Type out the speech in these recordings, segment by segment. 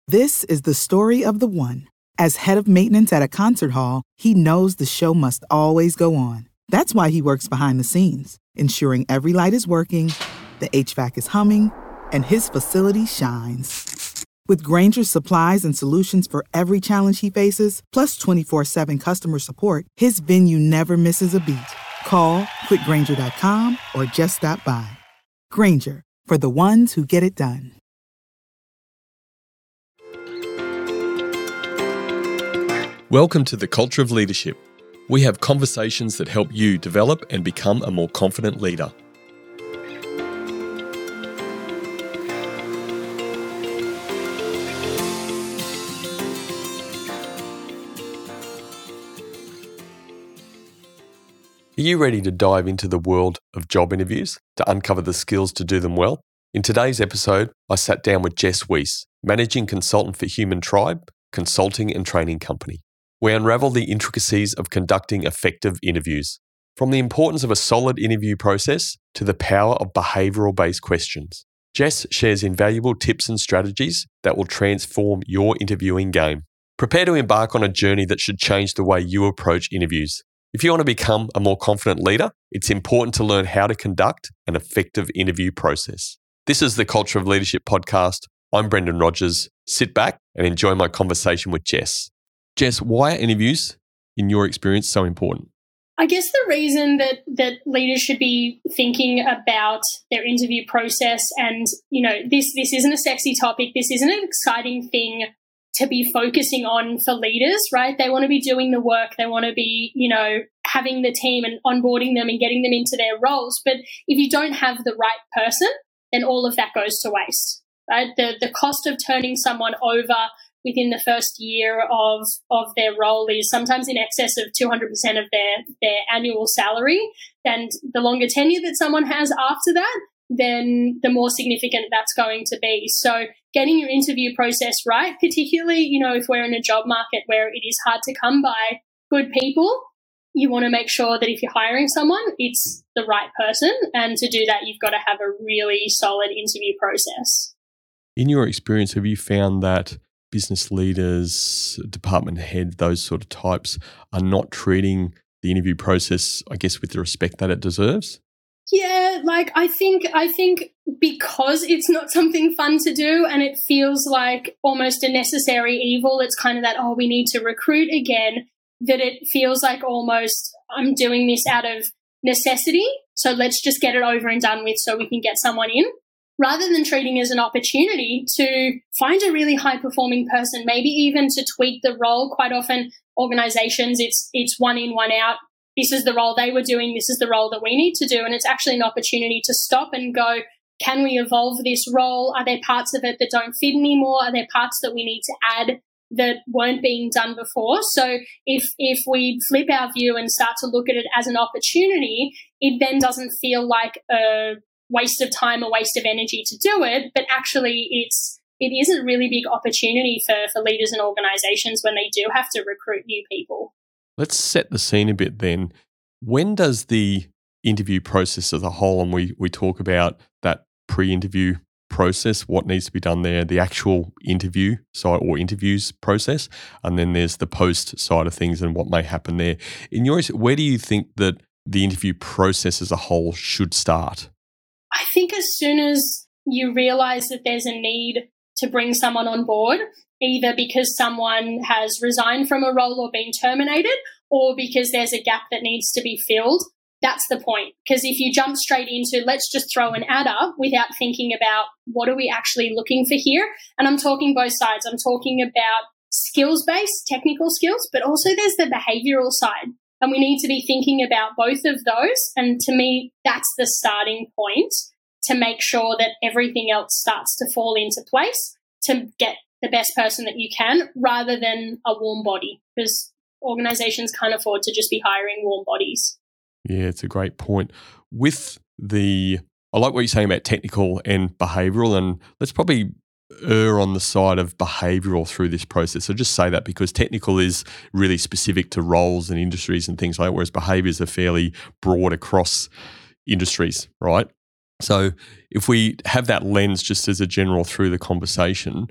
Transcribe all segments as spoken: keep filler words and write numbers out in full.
This is the story of the one. As head of maintenance at a concert hall, he knows the show must always go on. That's why he works behind the scenes, ensuring every light is working, the H V A C is humming, and his facility shines. With Grainger's supplies and solutions for every challenge he faces, plus twenty-four seven customer support, his venue never misses a beat. Call quick grainger dot com or just stop by. Grainger, for the ones who get it done. Welcome to the Culture of Leadership. We have conversations that help you develop and become a more confident leader. Are you ready to dive into the world of job interviews to uncover the skills to do them well? In today's episode, I sat down with Jess Weiss, Managing Consultant for Human Tribe, consulting and training company. We unravel the intricacies of conducting effective interviews, from the importance of a solid interview process to the power of behavioural-based questions. Jess shares invaluable tips and strategies that will transform your interviewing game. Prepare to embark on a journey that should change the way you approach interviews. If you want to become a more confident leader, it's important to learn how to conduct an effective interview process. This is the Culture of Leadership podcast. I'm Brendan Rogers. Sit back and enjoy my conversation with Jess. Jess, why are interviews, in your experience, so important? I guess the reason that that leaders should be thinking about their interview process, and you know, this this isn't a sexy topic, this isn't an exciting thing to be focusing on for leaders, right? They want to be doing the work, they want to be, you know, having the team and onboarding them and getting them into their roles. But if you don't have the right person, then all of that goes to waste, right? The the cost of turning someone over within the first year of of their role is sometimes in excess of two hundred percent of their, their annual salary. And the longer tenure that someone has after that, then the more significant that's going to be. So getting your interview process right, particularly, you know, if we're in a job market where it is hard to come by good people, you want to make sure that if you're hiring someone, it's the right person. And to do that, you've got to have a really solid interview process. In your experience, have you found that business leaders, department head, those sort of types are not treating the interview process, I guess, with the respect that it deserves? Yeah, like I think I think because it's not something fun to do and it feels like almost a necessary evil, it's kind of that, oh, we need to recruit again, that it feels like almost I'm doing this out of necessity, so let's just get it over and done with so we can get someone in, rather than treating it as an opportunity to find a really high-performing person, maybe even to tweak the role. Quite often, organizations, it's it's one in, one out. This is the role they were doing, this is the role that we need to do. And it's actually an opportunity to stop and go, can we evolve this role? Are there parts of it that don't fit anymore? Are there parts that we need to add that weren't being done before? So if if we flip our view and start to look at it as an opportunity, it then doesn't feel like a waste of time, a waste of energy to do it, but actually it's it is a really big opportunity for, for leaders and organizations when they do have to recruit new people. Let's set the scene a bit then. When does the interview process as a whole, and we, we talk about that pre-interview process, what needs to be done there, the actual interview side or interviews process, and then there's the post side of things and what may happen there. In yours, where do you think that the interview process as a whole should start? I think as soon as you realize that there's a need to bring someone on board, either because someone has resigned from a role or been terminated, or because there's a gap that needs to be filled, that's the point. Because if you jump straight into let's just throw an ad up without thinking about what are we actually looking for here, and I'm talking both sides. I'm talking about skills-based, technical skills, but also there's the behavioural side. And we need to be thinking about both of those. And to me, that's the starting point to make sure that everything else starts to fall into place to get the best person that you can, rather than a warm body, because organizations can't afford to just be hiring warm bodies. Yeah, it's a great point. With the, I like what you're saying about technical and behavioural, and let's probably err on the side of behavioural through this process. So just say that because technical is really specific to roles and industries and things like that, whereas behaviours are fairly broad across industries, right? So if we have that lens just as a general through the conversation,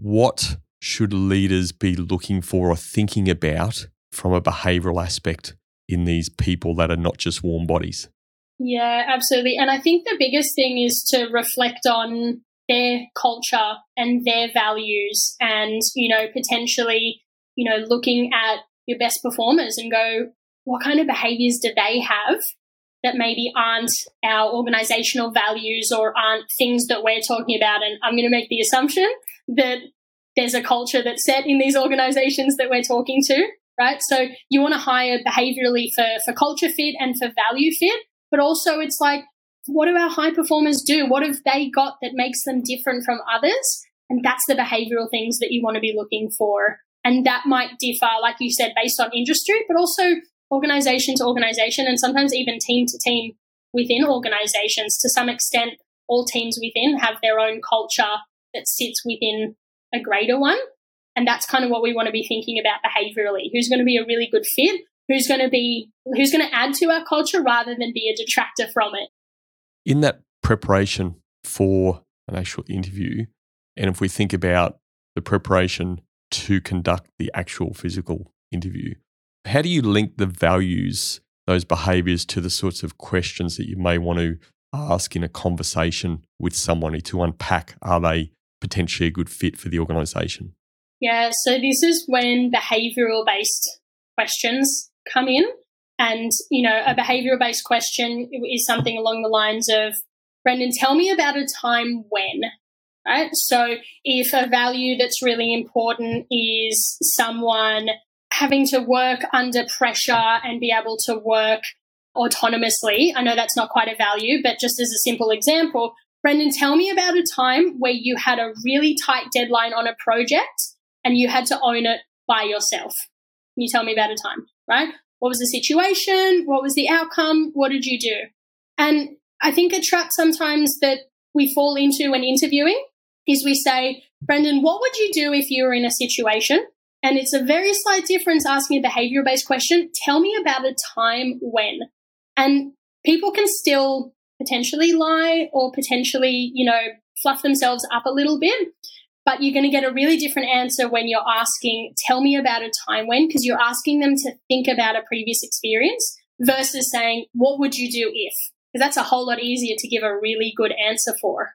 what should leaders be looking for or thinking about from a behavioural aspect in these people that are not just warm bodies? Yeah, absolutely. And I think the biggest thing is to reflect on their culture and their values and, you know, potentially, you know, looking at your best performers and go, what kind of behaviours do they have that maybe aren't our organisational values or aren't things that we're talking about? And I'm going to make the assumption that there's a culture that's set in these organisations that we're talking to, right? So you want to hire behaviourally for, for culture fit and for value fit, but also it's like, what do our high performers do? What have they got that makes them different from others? And that's the behavioural things that you want to be looking for. And that might differ, like you said, based on industry, but also organisation to organisation and sometimes even team to team within organisations. To some extent, all teams within have their own culture that sits within a greater one. And that's kind of what we want to be thinking about behaviourally. Who's going to be a really good fit? Who's going to be, who's going to add to our culture rather than be a detractor from it? In that preparation for an actual interview, and if we think about the preparation to conduct the actual physical interview, how do you link the values, those behaviours, to the sorts of questions that you may want to ask in a conversation with somebody to unpack, are they potentially a good fit for the organisation? Yeah, so this is when behavioural-based questions come in. And, you know, a behavioural-based question is something along the lines of, Brendan, tell me about a time when, right? So if a value that's really important is someone having to work under pressure and be able to work autonomously, I know that's not quite a value, but just as a simple example, Brendan, tell me about a time where you had a really tight deadline on a project and you had to own it by yourself. Can you tell me about a time, right? What was the situation? What was the outcome? What did you do? And I think a trap sometimes that we fall into when interviewing is we say, Brendan, what would you do if you were in a situation? And it's a very slight difference asking a behaviour-based question. Tell me about a time when. And people can still potentially lie or potentially, you know, fluff themselves up a little bit. But you're going to get a really different answer when you're asking, tell me about a time when, because you're asking them to think about a previous experience versus saying, what would you do if? Because that's a whole lot easier to give a really good answer for.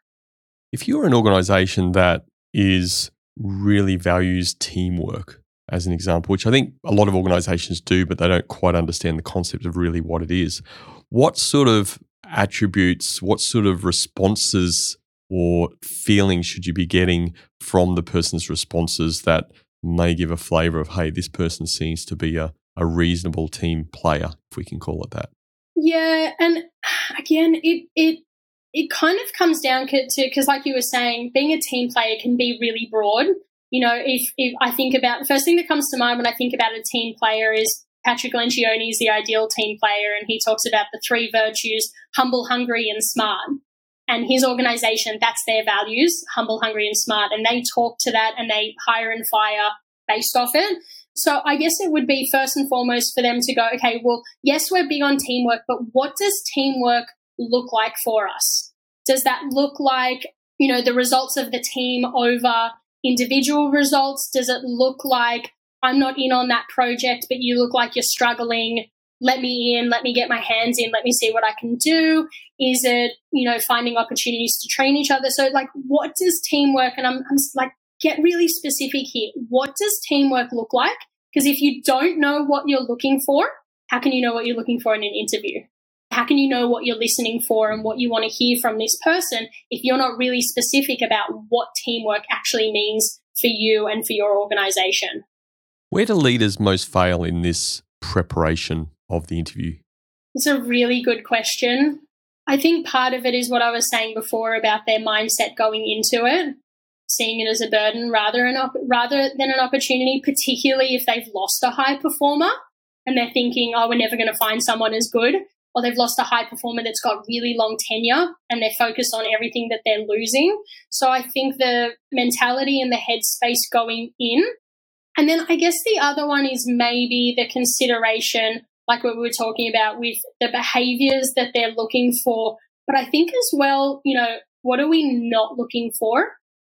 If you're an organisation that is really values teamwork, as an example, which I think a lot of organisations do, but they don't quite understand the concept of really what it is, what sort of attributes, what sort of responses or feelings should you be getting from the person's responses that may give a flavour of, hey, this person seems to be a, a reasonable team player, if we can call it that? Yeah, and again, it it it kind of comes down to, because like you were saying, being a team player can be really broad. You know, if, if I think about, the first thing that comes to mind when I think about a team player is Patrick Lencioni is the ideal team player, and he talks about the three virtues, humble, hungry, and smart. And his organisation, that's their values, humble, hungry, and smart. And they talk to that and they hire and fire based off it. So I guess it would be first and foremost for them to go, okay, well, yes, we're big on teamwork, but what does teamwork look like for us? Does that look like, you know, the results of the team over individual results? Does it look like I'm not in on that project, but you look like you're struggling? Let me in, let me get my hands in, let me see what I can do. Is it, you know, finding opportunities to train each other? So like, what does teamwork, and I'm, I'm like, get really specific here. What does teamwork look like? Because if you don't know what you're looking for, how can you know what you're looking for in an interview? How can you know what you're listening for and what you want to hear from this person if you're not really specific about what teamwork actually means for you and for your organisation? Where do leaders most fail in this preparation of the interview? It's a really good question. I think part of it is what I was saying before about their mindset going into it, seeing it as a burden rather, an op- rather than an opportunity, particularly if they've lost a high performer and they're thinking, oh, we're never going to find someone as good, or they've lost a high performer that's got really long tenure and they're focused on everything that they're losing. So I think the mentality and the headspace going in. And then I guess the other one is maybe the consideration, like what we were talking about with the behaviours that they're looking for. But I think as well, you know, what are we not looking for?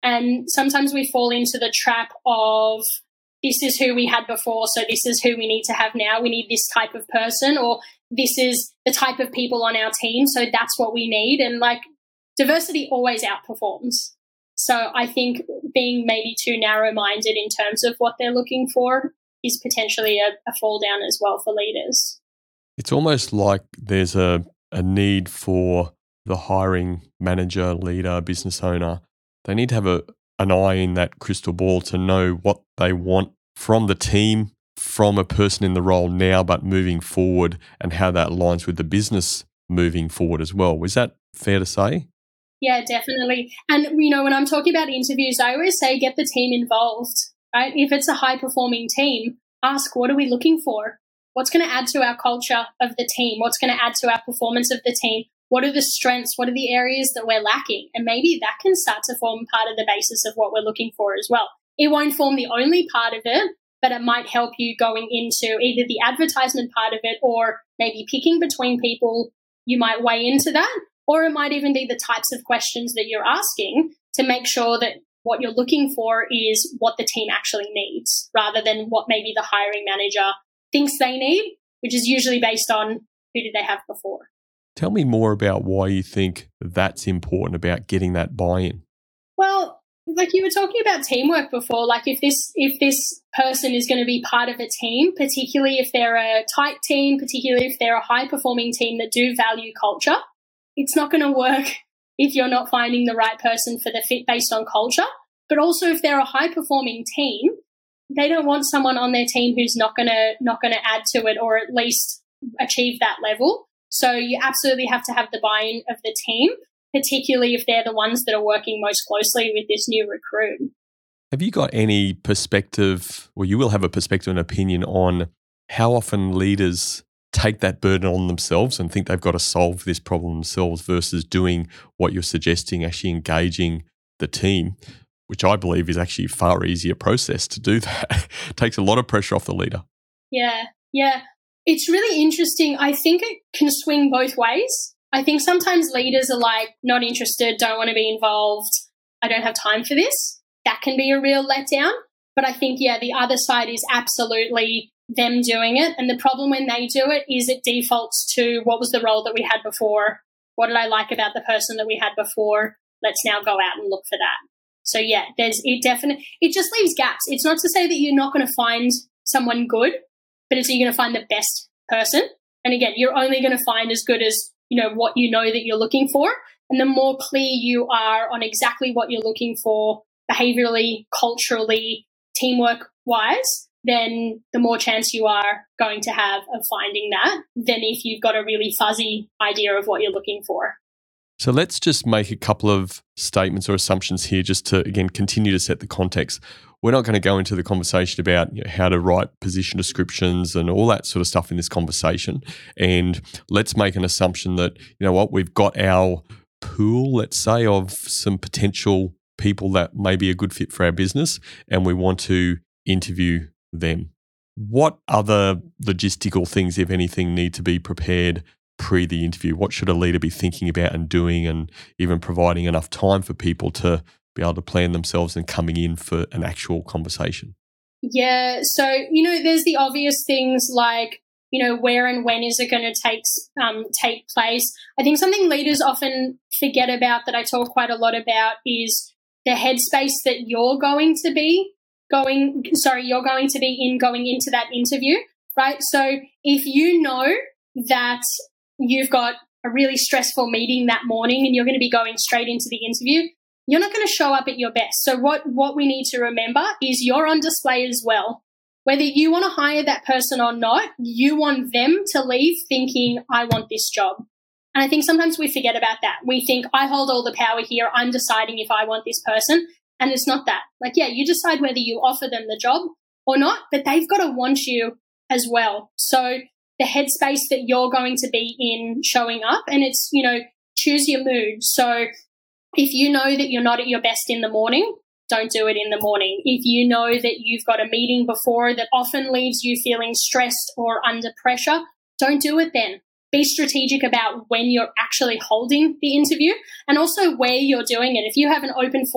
And sometimes we fall into the trap of this is who we had before, so this is who we need to have now. We need this type of person, or this is the type of people on our team, so that's what we need. And like diversity always outperforms. So I think being maybe too narrow-minded in terms of what they're looking for is potentially a, a fall down as well for leaders. It's almost like there's a, a need for the hiring manager, leader, business owner. They need to have a, an eye in that crystal ball to know what they want from the team, from a person in the role now, but moving forward, and how that aligns with the business moving forward as well. Is that fair to say? Yeah, definitely. And, you know, when I'm talking about interviews, I always say get the team involved, right? If it's a high-performing team, ask, what are we looking for? What's going to add to our culture of the team? What's going to add to our performance of the team? What are the strengths? What are the areas that we're lacking? And maybe that can start to form part of the basis of what we're looking for as well. It won't form the only part of it, but it might help you going into either the advertisement part of it, or maybe picking between people. You might weigh into that, or it might even be the types of questions that you're asking to make sure that what you're looking for is what the team actually needs, rather than what maybe the hiring manager thinks they need, which is usually based on who did they have before. Tell me more about why you think that's important about getting that buy-in. Well, like you were talking about teamwork before, like if this if this person is going to be part of a team, particularly if they're a tight team, particularly if they're a high-performing team that do value culture, it's not going to work if you're not finding the right person for the fit based on culture. But also if they're a high-performing team, they don't want someone on their team who's not going to not going to add to it, or at least achieve that level. So you absolutely have to have the buy-in of the team, particularly if they're the ones that are working most closely with this new recruit. Have you got any perspective, or you will have a perspective and opinion on how often leaders take that burden on themselves and think they've got to solve this problem themselves versus doing what you're suggesting, actually engaging the team, which I believe is actually a far easier process to do that. It takes a lot of pressure off the leader. Yeah, yeah. It's really interesting. I think it can swing both ways. I think sometimes leaders are like, not interested, don't want to be involved, I don't have time for this. That can be a real letdown. But I think, yeah, the other side is absolutely them doing it. And the problem when they do it is it defaults to what was the role that we had before? What did I like about the person that we had before? Let's now go out and look for that. So, yeah, there's it definitely, it just leaves gaps. It's not to say that you're not going to find someone good, but it's you're going to find the best person. And again, you're only going to find as good as, you know, what you know that you're looking for. And the more clear you are on exactly what you're looking for, behaviorally, culturally, teamwork wise, then the more chance you are going to have of finding that than if you've got a really fuzzy idea of what you're looking for. So let's just make a couple of statements or assumptions here just to, again, continue to set the context. We're not going to go into the conversation about, you know, how to write position descriptions and all that sort of stuff in this conversation. And let's make an assumption that, you know what, we've got our pool, let's say, of some potential people that may be a good fit for our business, and we want to interview them. What other logistical things, if anything, need to be prepared pre the interview? What should a leader be thinking about and doing, and even providing enough time for people to be able to plan themselves and coming in for an actual conversation? Yeah, so, you know, there's the obvious things like, you know, where and when is it going to take um, take place? I think something leaders often forget about that I talk quite a lot about is the headspace that you're going to be going, sorry, you're going to be in going into that interview, right? So if you know that you've got a really stressful meeting that morning and you're going to be going straight into the interview, you're not going to show up at your best. So what, what we need to remember is you're on display as well. Whether you want to hire that person or not, you want them to leave thinking, I want this job. And I think sometimes we forget about that. We think, I hold all the power here. I'm deciding if I want this person. And it's not that. Like, yeah, you decide whether you offer them the job or not, but they've got to want you as well. So the headspace that you're going to be in showing up, and it's, you know, choose your mood. So if you know that you're not at your best in the morning, don't do it in the morning. If you know that you've got a meeting before that often leaves you feeling stressed or under pressure, don't do it then. Be strategic about when you're actually holding the interview and also where you're doing it. If you have an open form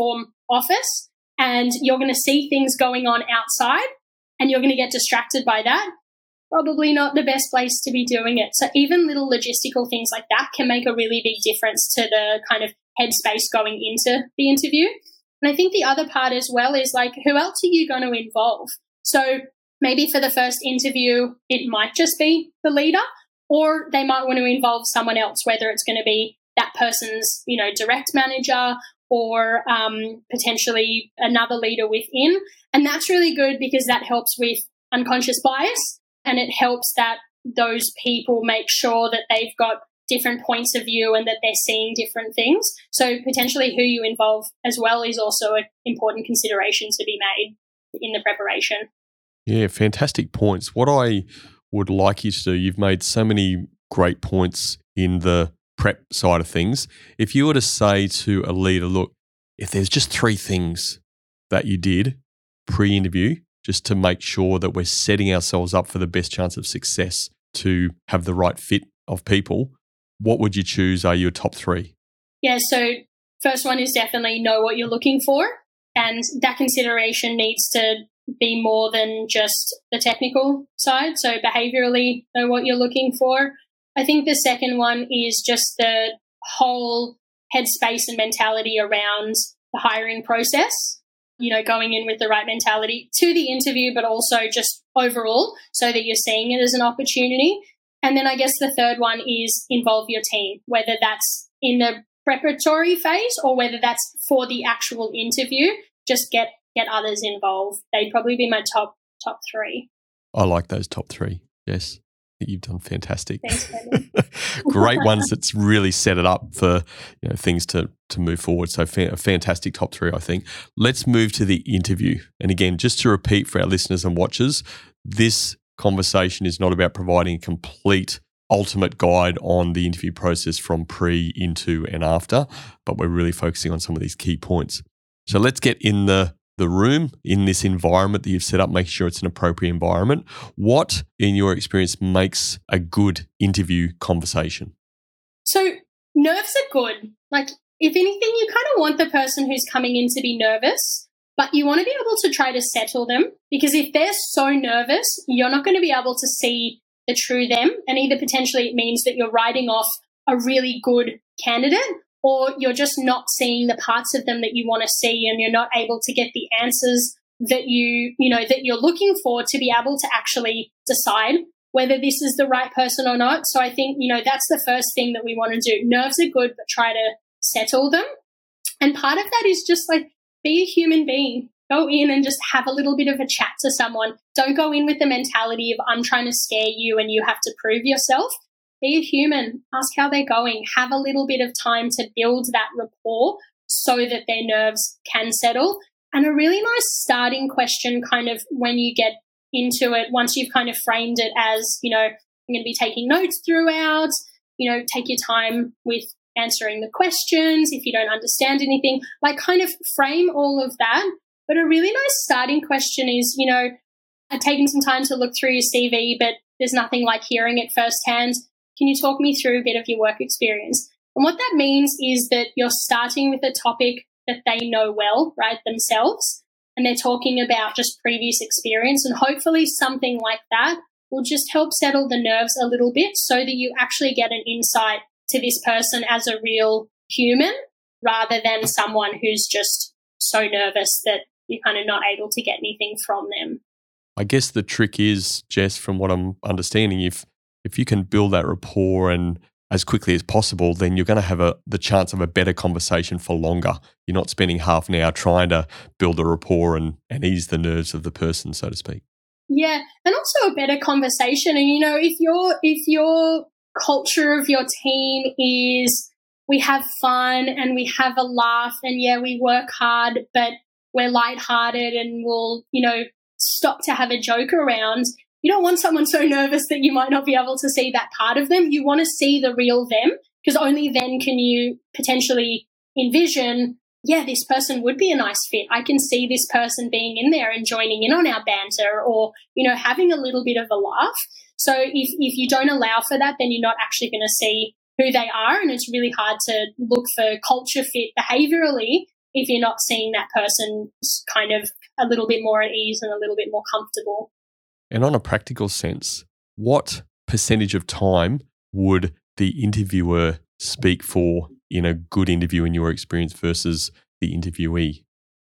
office and you're going to see things going on outside and you're going to get distracted by that, probably not the best place to be doing it. So even little logistical things like that can make a really big difference to the kind of headspace going into the interview. And I think the other part as well is like, who else are you going to involve? So maybe for the first interview, it might just be the leader, or they might want to involve someone else, whether it's going to be that person's, you know, direct manager or um, potentially another leader within. And that's really good because that helps with unconscious bias, and it helps that those people make sure that they've got different points of view and that they're seeing different things. So potentially who you involve as well is also an important consideration to be made in the preparation. Yeah, fantastic points. What I would like you to do, you've made so many great points in the prep side of things. If you were to say to a leader, look, if there's just three things that you did pre-interview, just to make sure that we're setting ourselves up for the best chance of success to have the right fit of people, what would you choose are your top three? Yeah, so first one is definitely know what you're looking for, and that consideration needs to be more than just the technical side. So behaviorally, know what you're looking for. I think the second one is just the whole headspace and mentality around the hiring process, you know, going in with the right mentality to the interview, but also just overall so that you're seeing it as an opportunity. And then I guess the third one is involve your team, whether that's in the preparatory phase or whether that's for the actual interview. Just get get others involved. They'd probably be my top top three. I like those top three. Yes, I think you've done fantastic. Thanks, Brendan. Great ones that's really set it up for, you know, things to to move forward. So fa- a fantastic top three, I think. Let's move to the interview. And again, just to repeat for our listeners and watchers, this conversation is not about providing a complete ultimate guide on the interview process from pre, into and after, but we're really focusing on some of these key points. So let's get in the the room, in this environment that you've set up, make sure it's an appropriate environment. What, in your experience, makes a good interview conversation? So nerves are good. Like, if anything, you kind of want the person who's coming in to be nervous, but you want to be able to try to settle them, because if they're so nervous, you're not going to be able to see the true them, and either potentially it means that you're writing off a really good candidate, or you're just not seeing the parts of them that you want to see, and you're not able to get the answers that you, you know, that you're looking for to be able to actually decide whether this is the right person or not. So I think, you know, that's the first thing that we want to do. Nerves are good, but try to settle them. And part of that is just like, be a human being. Go in and just have a little bit of a chat to someone. Don't go in with the mentality of I'm trying to scare you and you have to prove yourself. Be a human. Ask how they're going. Have a little bit of time to build that rapport so that their nerves can settle. And a really nice starting question kind of when you get into it, once you've kind of framed it as, you know, I'm going to be taking notes throughout, you know, take your time with answering the questions if you don't understand anything, like kind of frame all of that. But a really nice starting question is, you know, I've taken some time to look through your C V, but there's nothing like hearing it firsthand. Can you talk me through a bit of your work experience? And what that means is that you're starting with a topic that they know well, right, themselves, and they're talking about just previous experience, and hopefully something like that will just help settle the nerves a little bit so that you actually get an insight to this person as a real human rather than someone who's just so nervous that you're kind of not able to get anything from them. I guess the trick is, Jess, from what I'm understanding, if if you can build that rapport and as quickly as possible, then you're going to have a the chance of a better conversation for longer. You're not spending half an hour trying to build a rapport and, and ease the nerves of the person, so to speak. Yeah, and also a better conversation. And, you know, if your if your culture of your team is we have fun and we have a laugh and, yeah, we work hard, but we're lighthearted and we'll, you know, stop to have a joke around. You don't want someone so nervous that you might not be able to see that part of them. You want to see the real them, because only then can you potentially envision, yeah, this person would be a nice fit. I can see this person being in there and joining in on our banter, or, you know, having a little bit of a laugh. So if, if you don't allow for that, then you're not actually going to see who they are, and it's really hard to look for culture fit behaviorally if you're not seeing that person kind of a little bit more at ease and a little bit more comfortable. And on a practical sense, what percentage of time would the interviewer speak for in a good interview in your experience versus the interviewee?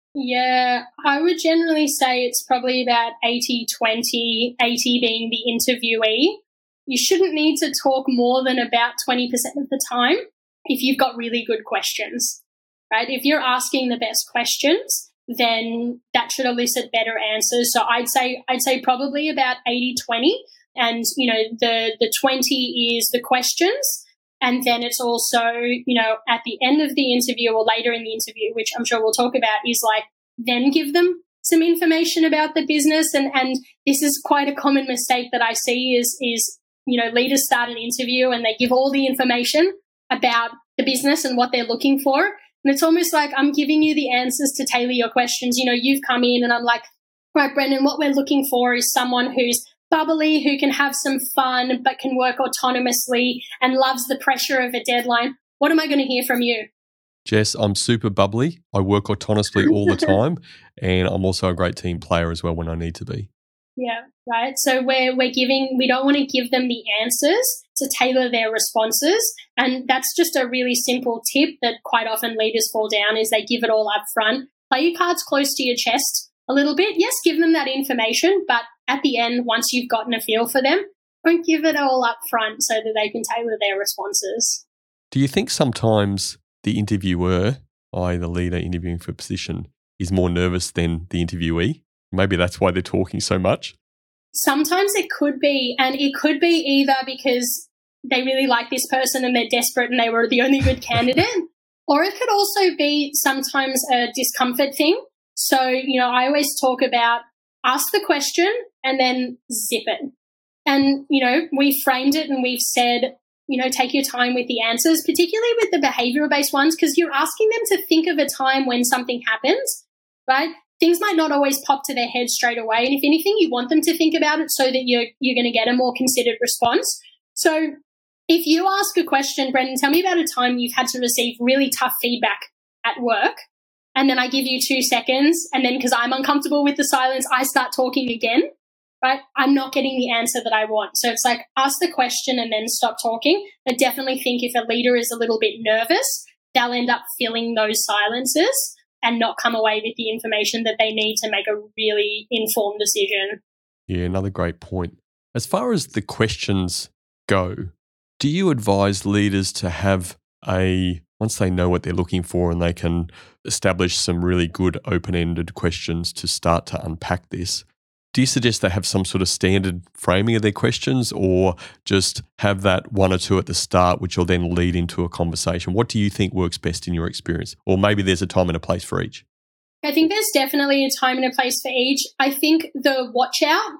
Yeah, I would generally say it's probably about eighty twenty, eighty being the interviewee. You shouldn't need to talk more than about twenty percent of the time if you've got really good questions, right? If you're asking the best questions, then that should elicit better answers. So I'd say I'd say probably about eighty twenty, and you know the the twenty is the questions, and then it's also, you know, at the end of the interview or later in the interview, which I'm sure we'll talk about, is like then give them some information about the business. And and this is quite a common mistake that I see is is you know leaders start an interview and they give all the information about the business and what they're looking for. And it's almost like I'm giving you the answers to tailor your questions. You know, you've come in and I'm like, right, Brendan, what we're looking for is someone who's bubbly, who can have some fun, but can work autonomously and loves the pressure of a deadline. What am I going to hear from you? Jess, I'm super bubbly. I work autonomously all the time, and I'm also a great team player as well when I need to be. Yeah, right. So we're we're giving, we don't want to give them the answers to tailor their responses. And that's just a really simple tip that quite often leaders fall down is they give it all up front. Play your cards close to your chest a little bit. Yes, give them that information, but at the end, once you've gotten a feel for them, don't give it all up front so that they can tailor their responses. Do you think sometimes the interviewer, that is the leader interviewing for a position, is more nervous than the interviewee? Maybe that's why they're talking so much. Sometimes it could be, and it could be either because they really like this person and they're desperate and they were the only good candidate, or it could also be sometimes a discomfort thing. So, you know, I always talk about ask the question and then zip it. And, you know, we've framed it and we've said, you know, take your time with the answers, particularly with the behavioral-based ones, because you're asking them to think of a time when something happens, right? Things might not always pop to their head straight away. And if anything, you want them to think about it so that you're, you're going to get a more considered response. So if you ask a question, Brendan, tell me about a time you've had to receive really tough feedback at work, and then I give you two seconds, and then because I'm uncomfortable with the silence, I start talking again, right? I'm not getting the answer that I want. So it's like ask the question and then stop talking. I definitely think if a leader is a little bit nervous, they'll end up filling those silences and not come away with the information that they need to make a really informed decision. Yeah, another great point. As far as the questions go, do you advise leaders to have a, once they know what they're looking for and they can establish some really good open-ended questions to start to unpack this, do you suggest they have some sort of standard framing of their questions, or just have that one or two at the start which will then lead into a conversation? What do you think works best in your experience? Or maybe there's a time and a place for each. I think there's definitely a time and a place for each. I think the watch out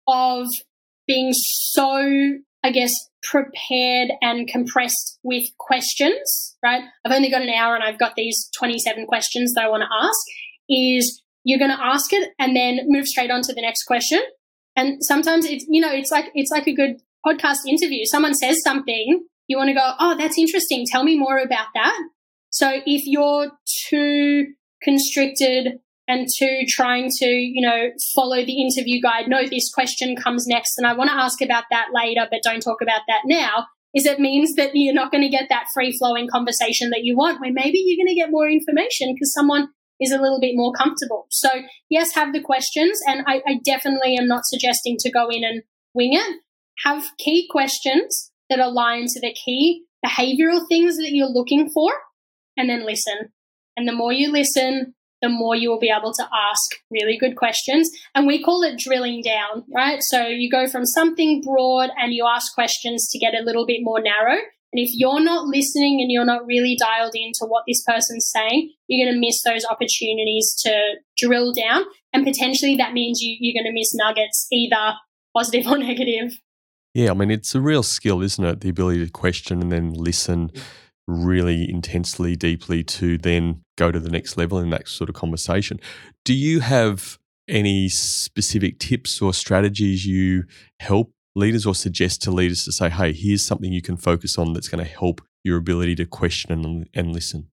of being so, I guess, prepared and compressed with questions, right? I've only got an hour and I've got these twenty-seven questions that I want to ask, is you're going to ask it and then move straight on to the next question. And sometimes it's, you know, it's like, it's like a good podcast interview. Someone says something, you want to go, oh, that's interesting. Tell me more about that. So if you're too constricted and too trying to, you know, follow the interview guide, no, this question comes next and I want to ask about that later, but don't talk about that now, is it means that you're not going to get that free-flowing conversation that you want, where maybe you're going to get more information because someone is a little bit more comfortable. So yes, have the questions. And I, I definitely am not suggesting to go in and wing it. Have key questions that align to the key behavioral things that you're looking for, and then listen. And the more you listen, the more you will be able to ask really good questions. And we call it drilling down, right? So you go from something broad and you ask questions to get a little bit more narrow. And if you're not listening and you're not really dialed into what this person's saying, you're going to miss those opportunities to drill down. And potentially that means you, you're going to miss nuggets, either positive or negative. Yeah, I mean, it's a real skill, isn't it? The ability to question and then listen really intensely, deeply, to then go to the next level in that sort of conversation. Do you have any specific tips or strategies you help leaders or suggest to leaders to say, hey, here's something you can focus on that's going to help your ability to question and, and listen?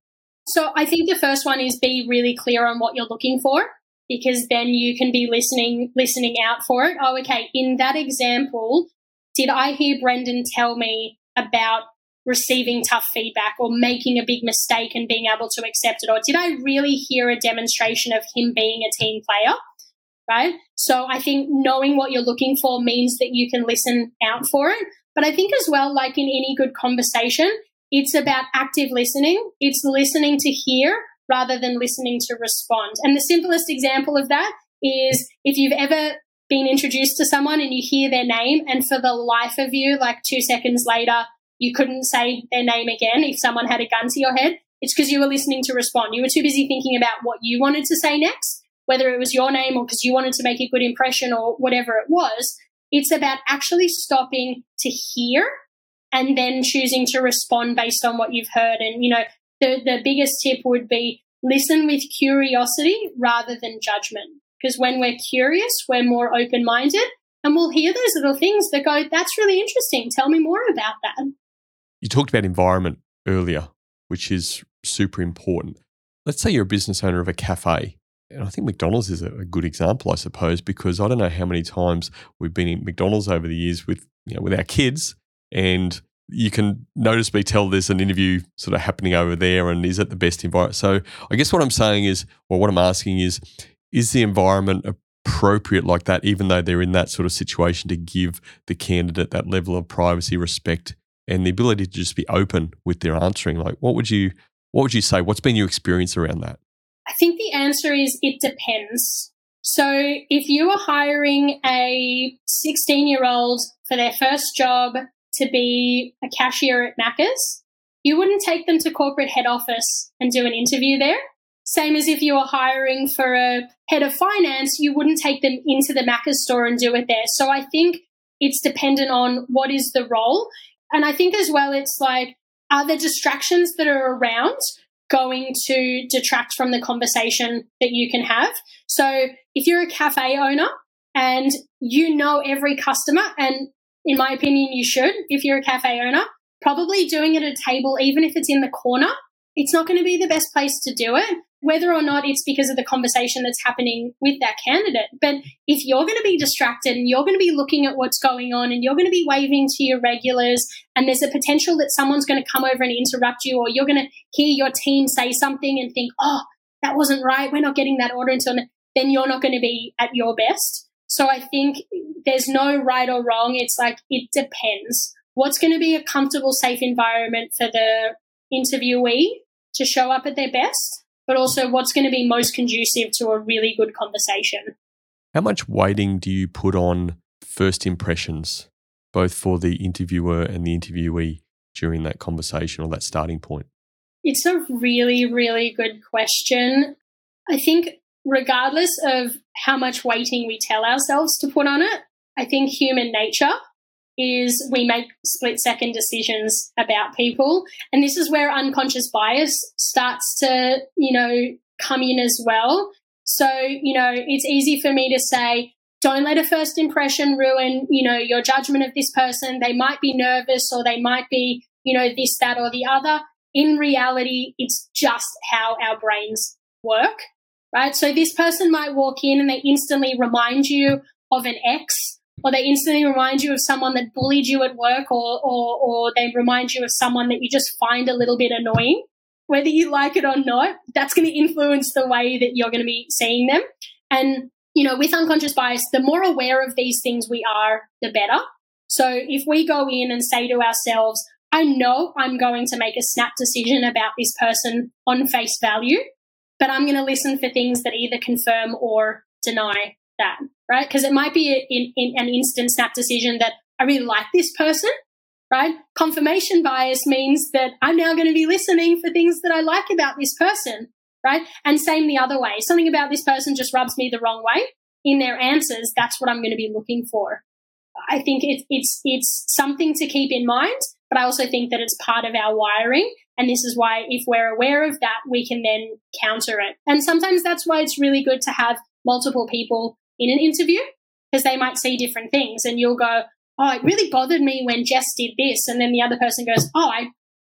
So I think the first one is be really clear on what you're looking for, because then you can be listening listening out for it. Oh, okay, in that example, did I hear Brendan tell me about receiving tough feedback or making a big mistake and being able to accept it? Or did I really hear a demonstration of him being a team player, right? So I think knowing what you're looking for means that you can listen out for it. But I think as well, like in any good conversation, it's about active listening. It's listening to hear rather than listening to respond. And the simplest example of that is if you've ever been introduced to someone and you hear their name and for the life of you, like two seconds later, you couldn't say their name again if someone had a gun to your head, it's because you were listening to respond. You were too busy thinking about what you wanted to say next, whether it was your name or because you wanted to make a good impression or whatever it was. It's about actually stopping to hear and then choosing to respond based on what you've heard. And, you know, the, the biggest tip would be listen with curiosity rather than judgment. Because when we're curious, we're more open-minded and we'll hear those little things that go, that's really interesting. Tell me more about that. You talked about environment earlier, which is super important. Let's say you're a business owner of a cafe. And I think McDonald's is a good example, I suppose, because I don't know how many times we've been in McDonald's over the years with, you know, with our kids, and you can noticeably tell there's an interview sort of happening over there, and is it the best environment? So I guess what I'm saying is, or what I'm asking is, is the environment appropriate like that, even though they're in that sort of situation, to give the candidate that level of privacy, respect, and the ability to just be open with their answering? Like, what would you, what would you say? What's been your experience around that? I think the answer is it depends. So if you are hiring a sixteen-year-old for their first job to be a cashier at Macca's, you wouldn't take them to corporate head office and do an interview there. Same as if you were hiring for a head of finance, you wouldn't take them into the Macca's store and do it there. So I think it's dependent on what is the role. And I think as well, it's like, are the distractions that are around going to detract from the conversation that you can have? So if you're a cafe owner and you know every customer, and in my opinion, you should, if you're a cafe owner, probably doing it at a table, even if it's in the corner, it's not going to be the best place to do it, whether or not it's because of the conversation that's happening with that candidate. But if you're going to be distracted and you're going to be looking at what's going on and you're going to be waving to your regulars, and there's a potential that someone's going to come over and interrupt you, or you're going to hear your team say something and think, oh, that wasn't right, we're not getting that order until, then you're not going to be at your best. So I think there's no right or wrong. It's like, it depends. What's going to be a comfortable, safe environment for the interviewee to show up at their best, but also what's going to be most conducive to a really good conversation. How much weighting do you put on first impressions, both for the interviewer and the interviewee during that conversation or that starting point? It's a really, really good question. I think regardless of how much weighting we tell ourselves to put on it, I think human nature is we make split-second decisions about people. And this is where unconscious bias starts to, you know, come in as well. So, you know, it's easy for me to say, don't let a first impression ruin, you know, your judgment of this person. They might be nervous or they might be, you know, this, that, or the other. In reality, it's just how our brains work, right? So this person might walk in and they instantly remind you of an ex, or they instantly remind you of someone that bullied you at work, or, or or they remind you of someone that you just find a little bit annoying. Whether you like it or not, that's going to influence the way that you're going to be seeing them. And, you know, with unconscious bias, the more aware of these things we are, the better. So if we go in and say to ourselves, I know I'm going to make a snap decision about this person on face value, but I'm going to listen for things that either confirm or deny that, right? Because it might be a, in, in an instant snap decision that I really like this person, right? Confirmation bias means that I'm now going to be listening for things that I like about this person, right? And same the other way. Something about this person just rubs me the wrong way. In their answers, that's what I'm going to be looking for. I think it's it's it's something to keep in mind, but I also think that it's part of our wiring. And this is why if we're aware of that, we can then counter it. And sometimes that's why it's really good to have multiple people in an interview, because they might see different things and you'll go, oh, it really bothered me when Jess did this. And then the other person goes, oh, I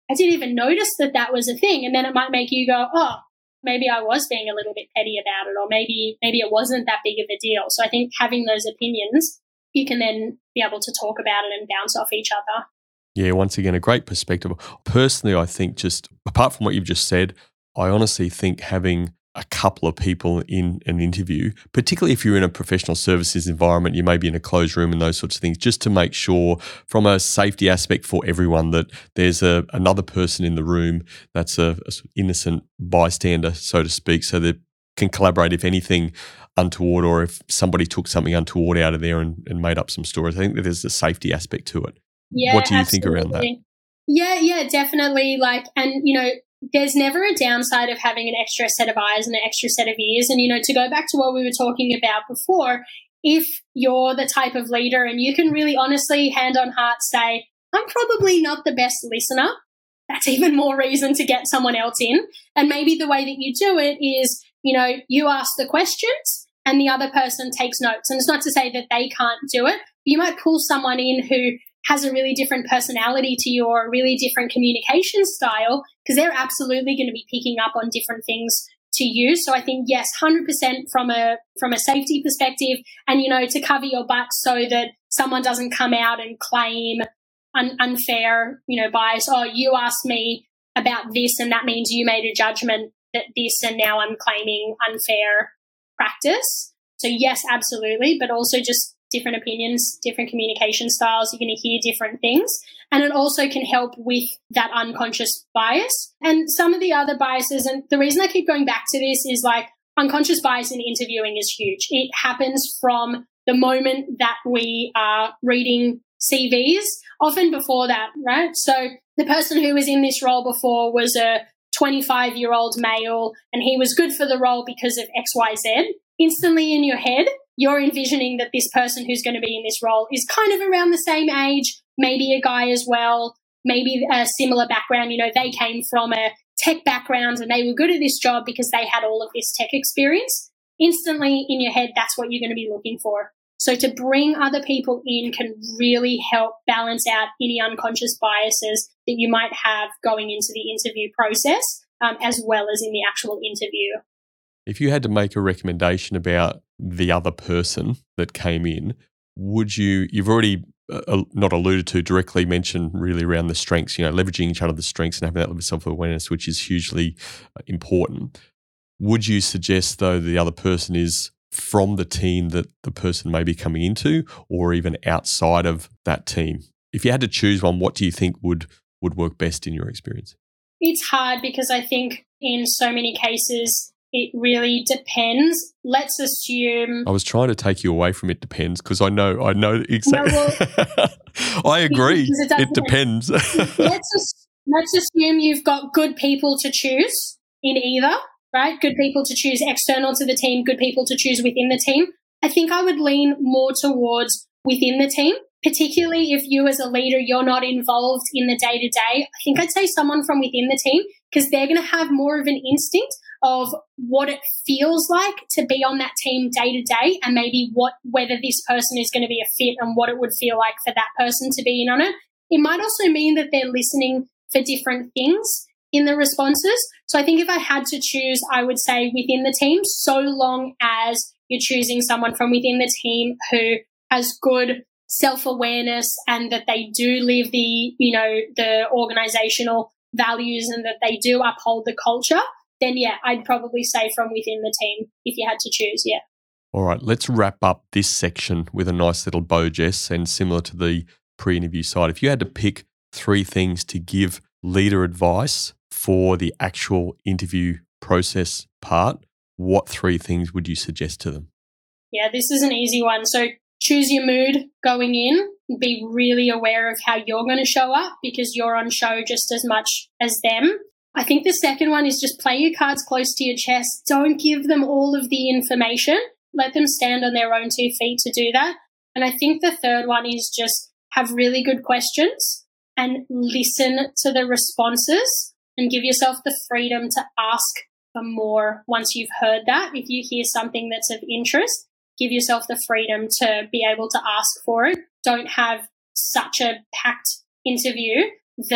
I didn't even notice that that was a thing. And then it might make you go, oh, maybe I was being a little bit petty about it, or maybe maybe it wasn't that big of a deal. So I think having those opinions, you can then be able to talk about it and bounce off each other. Yeah, once again, a great perspective. Personally, I think just apart from what you've just said, I honestly think having a couple of people in an interview, particularly if you're in a professional services environment, you may be in a closed room and those sorts of things, just to make sure from a safety aspect for everyone that there's a another person in the room that's a, a innocent bystander, so to speak, so that can collaborate if anything untoward or if somebody took something untoward out of there and, and made up some stories. I think that there's a safety aspect to it. Yeah, what do you absolutely. think around that? Yeah, yeah, definitely. Like, and, you know, there's never a downside of having an extra set of eyes and an extra set of ears. And, you know, to go back to what we were talking about before, if you're the type of leader and you can really honestly, hand on heart, say, I'm probably not the best listener, that's even more reason to get someone else in. And maybe the way that you do it is, you know, you ask the questions and the other person takes notes. And it's not to say that they can't do it. You might pull someone in who has a really different personality to you or a really different communication style, because they're absolutely going to be picking up on different things to you. So I think, yes, one hundred percent from a from a safety perspective, and, you know, to cover your butt so that someone doesn't come out and claim un- unfair, you know, bias. Oh, you asked me about this and that means you made a judgment that this, and now I'm claiming unfair practice. So yes, absolutely, but also just different opinions, different communication styles. You're going to hear different things. And it also can help with that unconscious bias. And some of the other biases, and the reason I keep going back to this is like unconscious bias in interviewing is huge. It happens from the moment that we are reading C Vs, often before that, right? So the person who was in this role before was a twenty-five-year-old male and he was good for the role because of X Y Z. Instantly in your head, you're envisioning that this person who's going to be in this role is kind of around the same age, maybe a guy as well, maybe a similar background. You know, they came from a tech background and they were good at this job because they had all of this tech experience. Instantly in your head, that's what you're going to be looking for. So to bring other people in can really help balance out any unconscious biases that you might have going into the interview process, um, as well as in the actual interview. If you had to make a recommendation about the other person that came in, would you, you've already uh, not alluded to, directly mentioned really around the strengths, you know, leveraging each other's strengths and having that level of self-awareness, which is hugely important. Would you suggest, though, the other person is from the team that the person may be coming into or even outside of that team? If you had to choose one, what do you think would, would work best in your experience? It's hard because I think in so many cases it really depends. Let's assume... I was trying to take you away from it depends because I know I know exactly. No, well, I agree. It, it depends. let's, let's assume you've got good people to choose in either, right? Good people to choose external to the team, good people to choose within the team. I think I would lean more towards within the team, particularly if you as a leader, you're not involved in the day-to-day. I think I'd say someone from within the team because they're going to have more of an instinct of what it feels like to be on that team day to day and maybe what whether this person is going to be a fit and what it would feel like for that person to be in on it. It might also mean that they're listening for different things in the responses. So I think if I had to choose, I would say within the team, so long as you're choosing someone from within the team who has good self-awareness and that they do live the, you know, the organizational values and that they do uphold the culture, then, yeah, I'd probably say from within the team if you had to choose, yeah. All right, let's wrap up this section with a nice little bow, Jess, and similar to the pre-interview side. If you had to pick three things to give leader advice for the actual interview process part, what three things would you suggest to them? Yeah, this is an easy one. So choose your mood going in. Be really aware of how you're going to show up because you're on show just as much as them. I think the second one is just play your cards close to your chest. Don't give them all of the information. Let them stand on their own two feet to do that. And I think the third one is just have really good questions and listen to the responses and give yourself the freedom to ask for more once you've heard that. If you hear something that's of interest, give yourself the freedom to be able to ask for it. Don't have such a packed interview that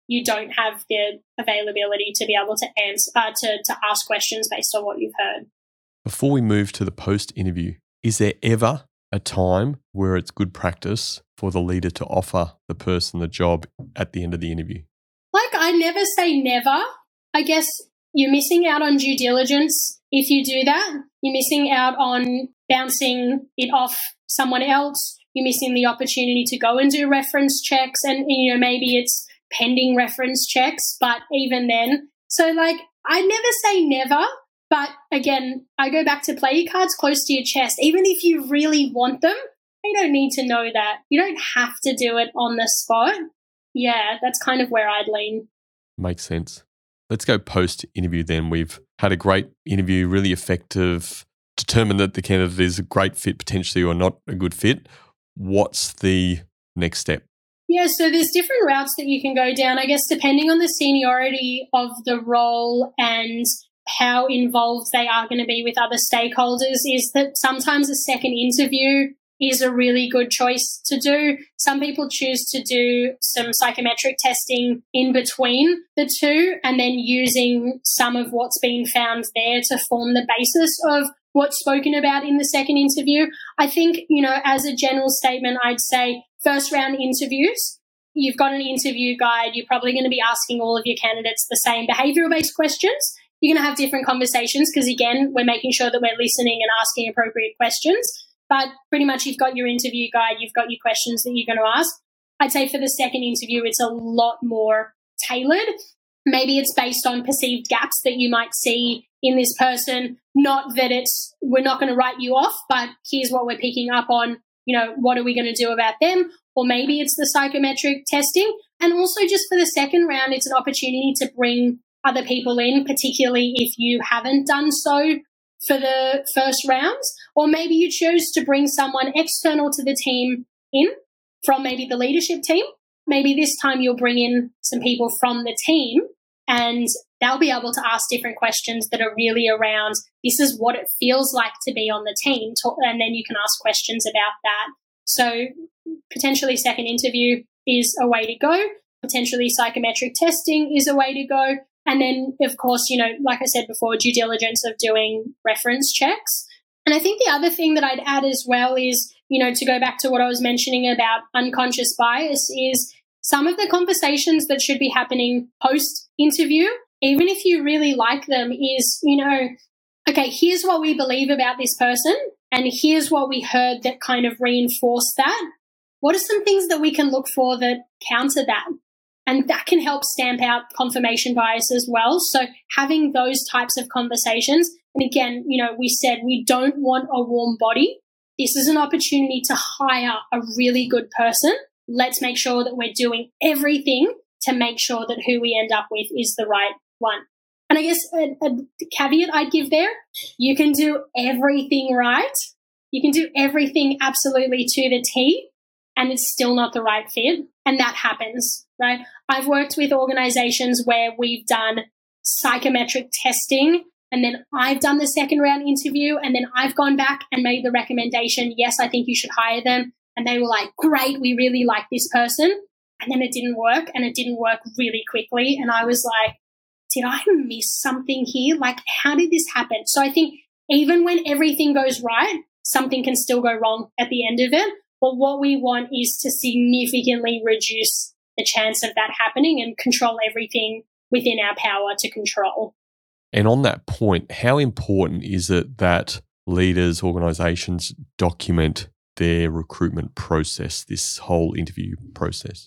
you don't have the availability to be able to answer, uh, to, to ask questions based on what you've heard. Before we move to the post-interview, is there ever a time where it's good practice for the leader to offer the person the job at the end of the interview? Like, I never say never. I guess you're missing out on due diligence if you do that. You're missing out on bouncing it off someone else. You're missing the opportunity to go and do reference checks, and, you know, maybe it's pending reference checks, but even then. So, like, I never say never, but again, I go back to play your cards close to your chest. Even if you really want them, you don't need to know that. You don't have to do it on the spot. Yeah, that's kind of where I'd lean. Makes sense. Let's go post-interview then. We've had a great interview, really effective, determined that the candidate is a great fit potentially or not a good fit. What's the next step? Yeah, so there's different routes that you can go down, I guess, depending on the seniority of the role and how involved they are going to be with other stakeholders, is that sometimes a second interview is a really good choice to do. Some people choose to do some psychometric testing in between the two and then using some of what's been found there to form the basis of what's spoken about in the second interview. I think, you know, as a general statement, I'd say first round interviews, you've got an interview guide, you're probably going to be asking all of your candidates the same behavioural-based questions. You're going to have different conversations because, again, we're making sure that we're listening and asking appropriate questions. But pretty much you've got your interview guide, you've got your questions that you're going to ask. I'd say for the second interview, it's a lot more tailored. Maybe it's based on perceived gaps that you might see in this person. Not that it's, we're not going to write you off, but here's what we're picking up on. You know, what are we going to do about them? Or maybe it's the psychometric testing. And also just for the second round, it's an opportunity to bring other people in, particularly if you haven't done so for the first rounds. Or maybe you choose to bring someone external to the team in from maybe the leadership team. Maybe this time you'll bring in some people from the team and they'll be able to ask different questions that are really around, this is what it feels like to be on the team. And then you can ask questions about that. So potentially second interview is a way to go. Potentially psychometric testing is a way to go. And then, of course, you know, like I said before, due diligence of doing reference checks. And I think the other thing that I'd add as well is, you know, to go back to what I was mentioning about unconscious bias, is some of the conversations that should be happening post-interview, even if you really like them, is, you know, okay, here's what we believe about this person and here's what we heard that kind of reinforced that. What are some things that we can look for that counter that? And that can help stamp out confirmation bias as well. So having those types of conversations, and again, you know, we said we don't want a warm body. This is an opportunity to hire a really good person. Let's make sure that we're doing everything to make sure that who we end up with is the right one. And I guess a, a caveat I'd give there, you can do everything right. You can do everything absolutely to the T, and it's still not the right fit. And that happens, right? I've worked with organizations where we've done psychometric testing and then I've done the second round interview and then I've gone back and made the recommendation, yes, I think you should hire them. And they were like, great, we really like this person. And then it didn't work, and it didn't work really quickly. And I was like, did I miss something here? Like, how did this happen? So I think even when everything goes right, something can still go wrong at the end of it. But what we want is to significantly reduce the chance of that happening and control everything within our power to control. And on that point, how important is it that leaders, organisations document their recruitment process, this whole interview process?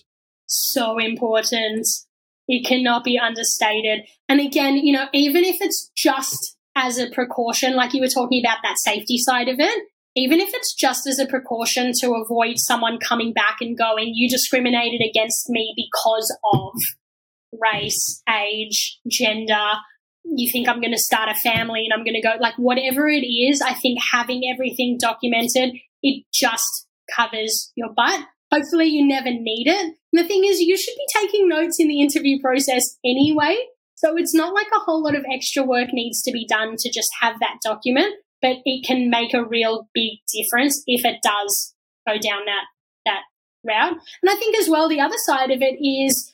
So important. It cannot be understated. And again, you know, even if it's just as a precaution, like you were talking about that safety side of it, even if it's just as a precaution to avoid someone coming back and going, you discriminated against me because of race, age, gender, you think I'm going to start a family and I'm going to go, like whatever it is, I think having everything documented, it just covers your butt. Hopefully you never need it. And the thing is, you should be taking notes in the interview process anyway. So it's not like a whole lot of extra work needs to be done to just have that document, but it can make a real big difference if it does go down that, that route. And I think as well, the other side of it is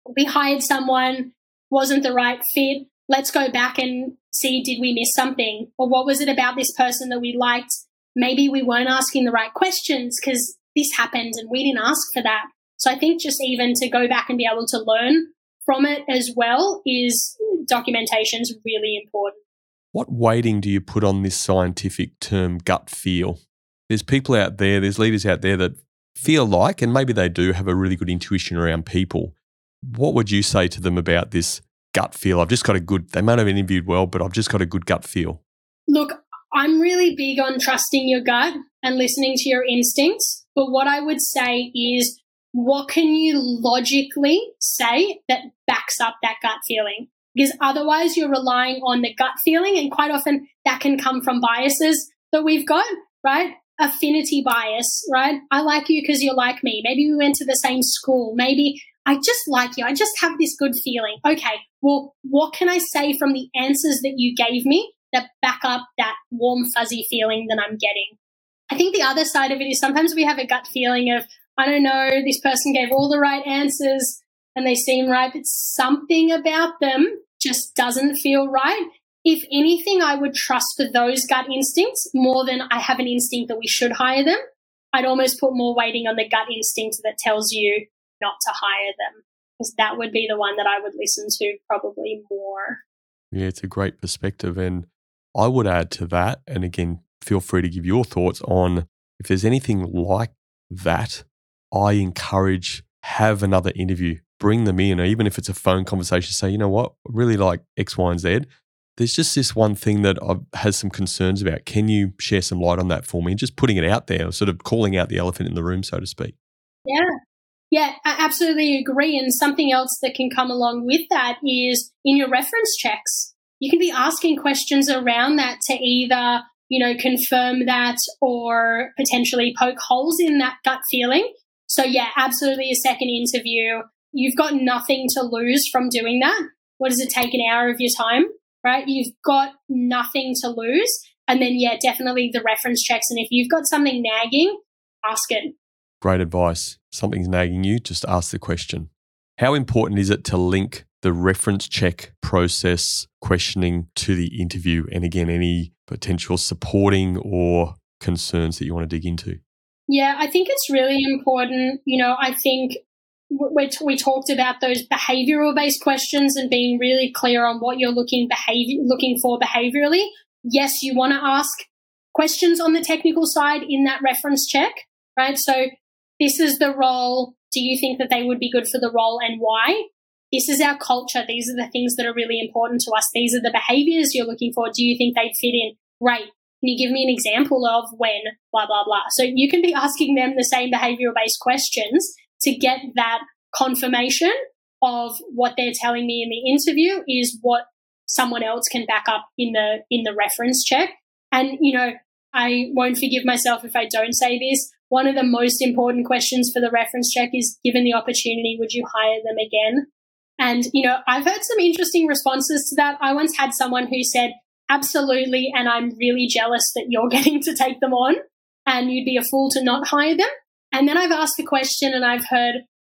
we hired someone, wasn't the right fit. Let's go back and see, did we miss something? Or what was it about this person that we liked? Maybe we weren't asking the right questions because this happened and we didn't ask for that. So I think just even to go back and be able to learn from it as well is documentation is really important. What weighting do you put on this scientific term gut feel? There's people out there, there's leaders out there that feel like, and maybe they do have a really good intuition around people. What would you say to them about this gut feel? I've just got a good, they might have interviewed well, but I've just got a good gut feel. Look, I'm really big on trusting your gut and listening to your instincts. But what I would say is, what can you logically say that backs up that gut feeling? Because otherwise you're relying on the gut feeling, and quite often that can come from biases that we've got, right? Affinity bias, right? I like you because you're like me. Maybe we went to the same school. Maybe I just like you. I just have this good feeling. Okay, well, what can I say from the answers that you gave me that back up that warm, fuzzy feeling that I'm getting? I think the other side of it is sometimes we have a gut feeling of, I don't know, this person gave all the right answers and they seem right, but something about them just doesn't feel right. If anything, I would trust for those gut instincts more than I have an instinct that we should hire them. I'd almost put more weighting on the gut instinct that tells you not to hire them, because that would be the one that I would listen to probably more. Yeah, it's a great perspective. And I would add to that, and again, feel free to give your thoughts on if there's anything like that, I encourage have another interview, bring them in, or even if it's a phone conversation, say, you know what, I really like X, Y, and Z. There's just this one thing that I've has some concerns about. Can you share some light on that for me? And just putting it out there, sort of calling out the elephant in the room, so to speak. Yeah. Yeah, I absolutely agree. And something else that can come along with that is in your reference checks, you can be asking questions around that to either, you know, confirm that or potentially poke holes in that gut feeling. So yeah, absolutely a second interview. You've got nothing to lose from doing that. What does it take, an hour of your time, right? You've got nothing to lose. And then, yeah, definitely the reference checks. And if you've got something nagging, ask it. Great advice. Something's nagging you, just ask the question. How important is it to link the reference check process questioning to the interview? And again, any potential supporting or concerns that you want to dig into? Yeah, I think it's really important. You know, I think we we talked about those behavioral-based questions and being really clear on what you're looking behavior looking for behaviorally. Yes, you want to ask questions on the technical side in that reference check, right? So this is the role. Do you think that they would be good for the role and why? This is our culture. These are the things that are really important to us. These are the behaviors you're looking for. Do you think they'd fit in? Great. Can you give me an example of when, blah, blah, blah. So you can be asking them the same behavioral-based questions to get that confirmation of what they're telling me in the interview is what someone else can back up in the in the reference check. And, you know, I won't forgive myself if I don't say this. One of the most important questions for the reference check is, given the opportunity, would you hire them again? And, you know, I've heard some interesting responses to that. I once had someone who said, absolutely, and I'm really jealous that you're getting to take them on and you'd be a fool to not hire them. And then I've asked the question and I've heard,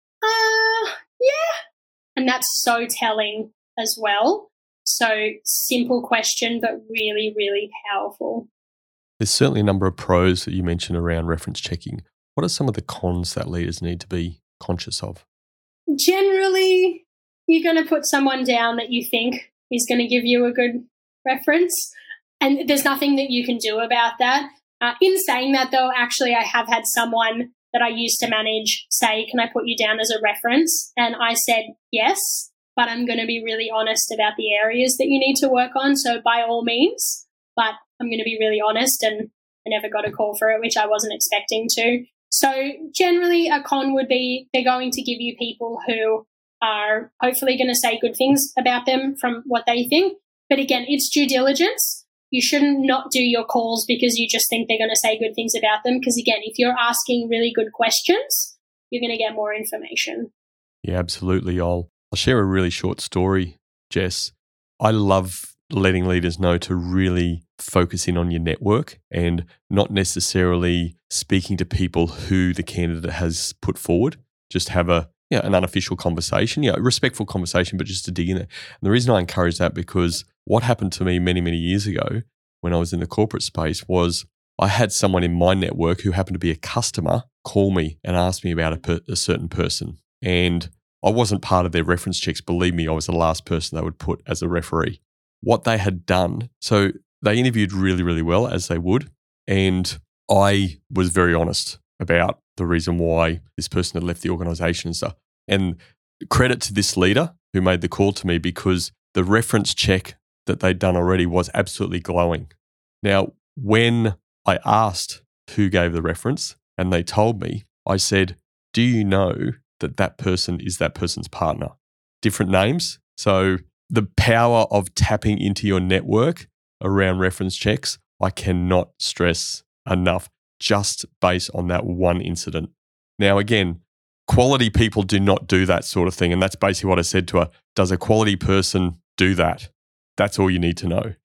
uh, yeah. And that's so telling as well. So simple question, but really, really powerful. There's certainly a number of pros that you mentioned around reference checking. What are some of the cons that leaders need to be conscious of? Generally, you're going to put someone down that you think is going to give you a good reference, and there's nothing that you can do about that. Uh, in saying that, though, actually, I have had someone that I used to manage say, can I put you down as a reference? And I said, yes, but I'm going to be really honest about the areas that you need to work on. So by all means, but I'm going to be really honest, and I never got a call for it, which I wasn't expecting to. So generally a con would be they're going to give you people who are hopefully going to say good things about them from what they think. But again, it's due diligence. You shouldn't not do your calls because you just think they're going to say good things about them. Because again, if you're asking really good questions, you're going to get more information. Yeah, absolutely. I'll, I'll share a really short story, Jess. I love letting leaders know to really focus in on your network and not necessarily speaking to people who the candidate has put forward. Just have a yeah, an unofficial conversation, yeah, a respectful conversation, but just to dig in there. And the reason I encourage that, because what happened to me many, many years ago when I was in the corporate space was I had someone in my network who happened to be a customer call me and ask me about a, per, a certain person. And I wasn't part of their reference checks. Believe me, I was the last person they would put as a referee. What they had done, so they interviewed really, really well, as they would. And I was very honest about the reason why this person had left the organisation and stuff. And credit to this leader who made the call to me, because the reference check that they'd done already was absolutely glowing. Now, when I asked who gave the reference and they told me, I said, do you know that that person is that person's partner? Different names. So the power of tapping into your network around reference checks, I cannot stress enough, just based on that one incident. Now, again, quality people do not do that sort of thing. And that's basically what I said to her. Does a quality person do that? That's all you need to know.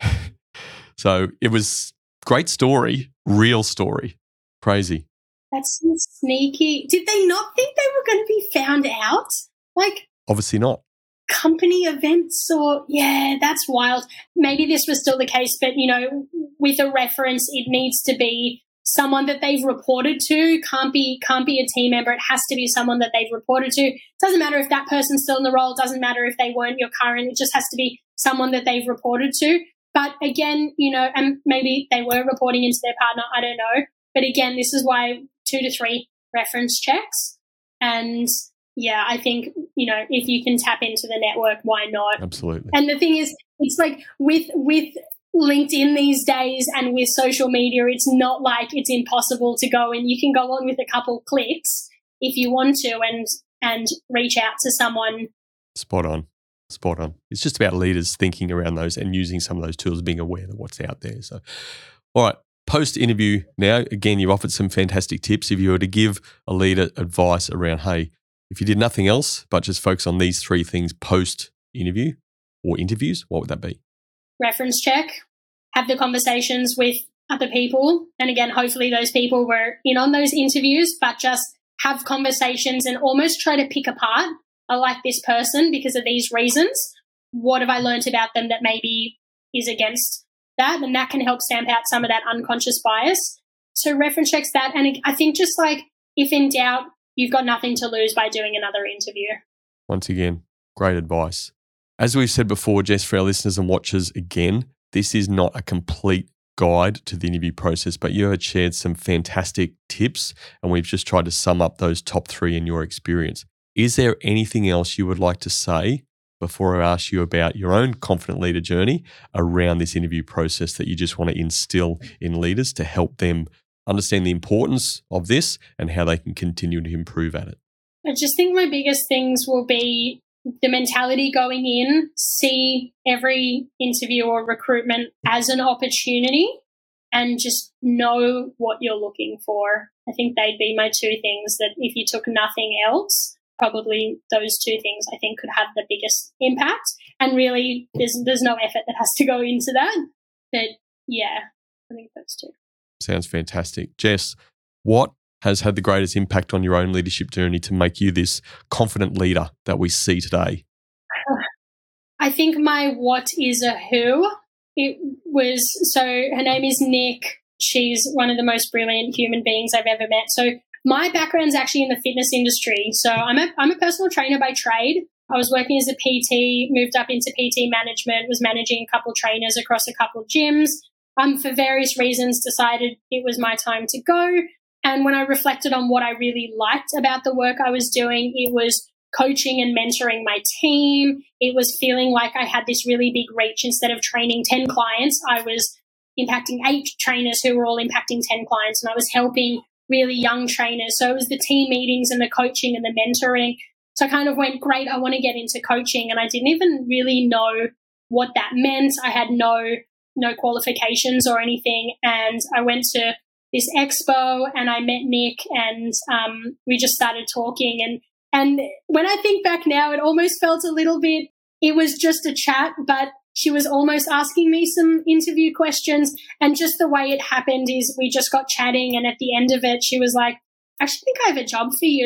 So it was great story, real story. Crazy. That's so sneaky. Did they not think they were going to be found out? Like, obviously not. Company events or, yeah, that's wild. Maybe this was still the case, but, you know, with a reference, it needs to be someone that they've reported to. Can't be, can't be a team member. It has to be someone that they've reported to. Doesn't matter if that person's still in the role. Doesn't matter if they weren't your current. It just has to be someone that they've reported to. But again, you know, and maybe they were reporting into their partner. I don't know. But again, this is why two to three reference checks. And yeah, I think, you know, if you can tap into the network, why not? Absolutely. And the thing is, it's like with with LinkedIn these days and with social media, it's not like it's impossible to go and you can go on with a couple clicks if you want to and and reach out to someone. Spot on. Spot on. It's just about leaders thinking around those and using some of those tools, being aware of what's out there. So, all right. Post-interview now, again, you've offered some fantastic tips. If you were to give a leader advice around, hey, if you did nothing else but just focus on these three things post-interview or interviews, what would that be? Reference check, have the conversations with other people. And again, hopefully those people were in on those interviews, but just have conversations and almost try to pick apart, I like this person because of these reasons. What have I learned about them that maybe is against that? And that can help stamp out some of that unconscious bias. So reference checks that. And I think just like if in doubt, you've got nothing to lose by doing another interview. Once again, great advice. As we've said before, Jess, for our listeners and watchers, again, this is not a complete guide to the interview process, but you had shared some fantastic tips and we've just tried to sum up those top three in your experience. Is there anything else you would like to say before I ask you about your own confident leader journey around this interview process that you just want to instill in leaders to help them understand the importance of this and how they can continue to improve at it? I just think my biggest things will be the mentality going in, see every interview or recruitment as an opportunity and just know what you're looking for. I think they'd be my two things that if you took nothing else, probably those two things I think could have the biggest impact. And really, there's there's no effort that has to go into that. But yeah, I think those two. Sounds fantastic. Jess, what has had the greatest impact on your own leadership journey to make you this confident leader that we see today? I think my what is a who. It was, so her name is Nick. She's one of the most brilliant human beings I've ever met. So my background's actually in the fitness industry. So I'm a, I'm a personal trainer by trade. I was working as a P T, moved up into P T management, was managing a couple trainers across a couple of gyms. Um, for various reasons, decided it was my time to go. And when I reflected on what I really liked about the work I was doing, it was coaching and mentoring my team. It was feeling like I had this really big reach. Instead of training ten clients, I was impacting eight trainers who were all impacting ten clients, and I was helping really young trainers. So it was the team meetings and the coaching and the mentoring. So I kind of went, great, I want to get into coaching. And I didn't even really know what that meant. I had no no qualifications or anything. And I went to this expo and I met Nick and um, we just started talking. And, and when I think back now, it almost felt a little bit, it was just a chat, but she was almost asking me some interview questions. And just the way it happened is we just got chatting. And at the end of it, she was like, I actually think I have a job for you.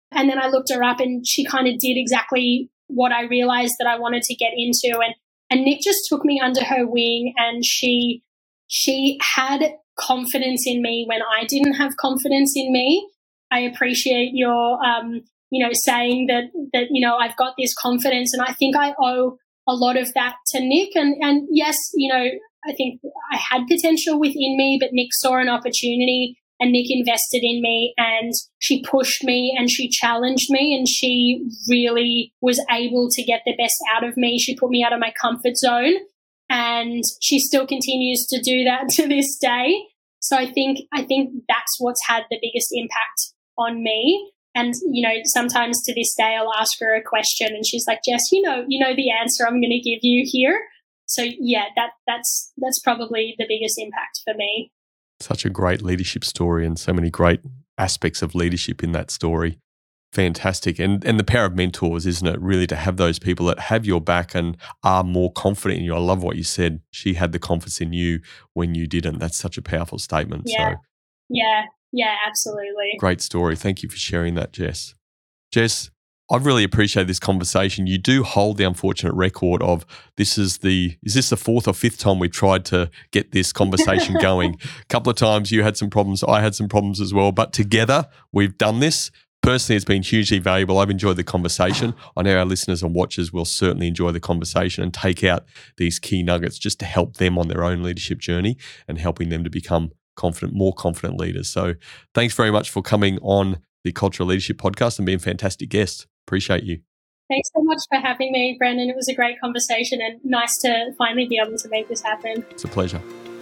And then I looked her up and she kind of did exactly what I realized that I wanted to get into. And, and Nick just took me under her wing, and she, she had confidence in me when I didn't have confidence in me. I appreciate your, um, you know, saying that, that, you know, I've got this confidence, and I think I owe a lot of that to Nick. And, and yes, you know, I think I had potential within me, but Nick saw an opportunity, and Nick invested in me, and she pushed me and she challenged me, and she really was able to get the best out of me. She put me out of my comfort zone, and she still continues to do that to this day. So I think I think that's what's had the biggest impact on me. And, you know, sometimes to this day I'll ask her a question and she's like, Jess, you know, you know the answer I'm going to give you here. So yeah, that that's that's probably the biggest impact for me. Such a great leadership story, and so many great aspects of leadership in that story. Fantastic. And and the power of mentors, isn't it? Really, to have those people that have your back and are more confident in you. I love what you said. She had the confidence in you when you didn't. That's such a powerful statement. Yeah. So, yeah. Yeah, absolutely. Great story. Thank you for sharing that, Jess. Jess, I really appreciate this conversation. You do hold the unfortunate record of this is the, is this the fourth or fifth time we've tried to get this conversation going? A couple of times you had some problems, I had some problems as well, but together we've done this. Personally, it's been hugely valuable. I've enjoyed the conversation. I know our listeners and watchers will certainly enjoy the conversation and take out these key nuggets just to help them on their own leadership journey and helping them to become confident, more confident leaders. So thanks very much for coming on the Cultural Leadership Podcast and being a fantastic guest. Appreciate you. Thanks so much for having me, Brendan. It was a great conversation and nice to finally be able to make this happen. It's a pleasure.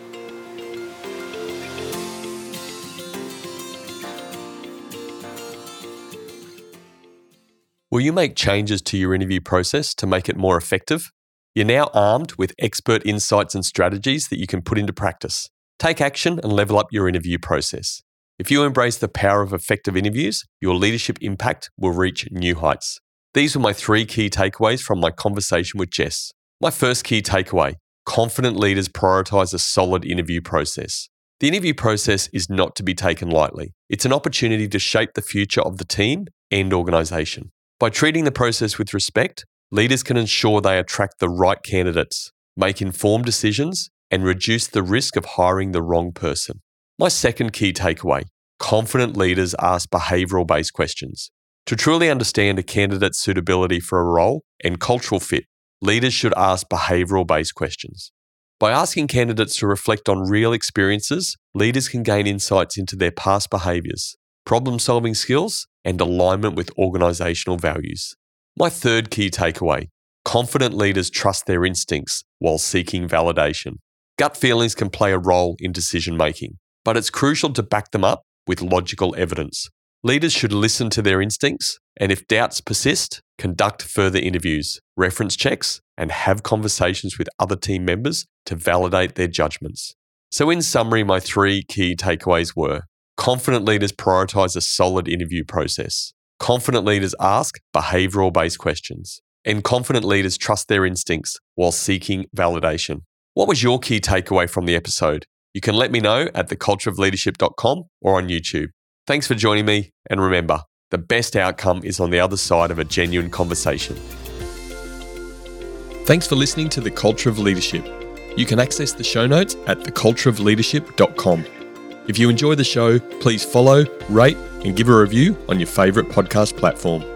Will you make changes to your interview process to make it more effective? You're now armed with expert insights and strategies that you can put into practice. Take action and level up your interview process. If you embrace the power of effective interviews, your leadership impact will reach new heights. These were my three key takeaways from my conversation with Jess. My first key takeaway: confident leaders prioritize a solid interview process. The interview process is not to be taken lightly. It's an opportunity to shape the future of the team and organisation. By treating the process with respect, leaders can ensure they attract the right candidates, make informed decisions, and reduce the risk of hiring the wrong person. My second key takeaway: confident leaders ask behavioural-based questions. To truly understand a candidate's suitability for a role and cultural fit, leaders should ask behavioural-based questions. By asking candidates to reflect on real experiences, leaders can gain insights into their past behaviours, problem-solving skills, and alignment with organisational values. My third key takeaway: confident leaders trust their instincts while seeking validation. Gut feelings can play a role in decision-making, but it's crucial to back them up with logical evidence. Leaders should listen to their instincts, and if doubts persist, conduct further interviews, reference checks, and have conversations with other team members to validate their judgments. So in summary, my three key takeaways were: confident leaders prioritize a solid interview process. Confident leaders ask behavioural-based questions. And confident leaders trust their instincts while seeking validation. What was your key takeaway from the episode? You can let me know at the culture of leadership dot com or on YouTube. Thanks for joining me, and remember, the best outcome is on the other side of a genuine conversation. Thanks for listening to The Culture of Leadership. You can access the show notes at the culture of leadership dot com. If you enjoy the show, please follow, rate, and give a review on your favourite podcast platform.